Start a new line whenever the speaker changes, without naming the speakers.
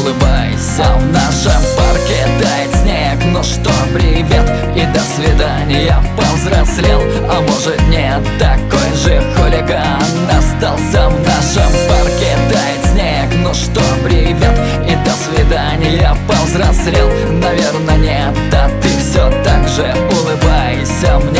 улыбайся. В нашем парке тает снег, ну что, привет и до свидания. Повзрослел, а может нет, такой же хулиган остался. В нашем парке тает снег, ну что, привет и до свидания. Повзрослел, наверное нет, а ты все так же улыбайся мне.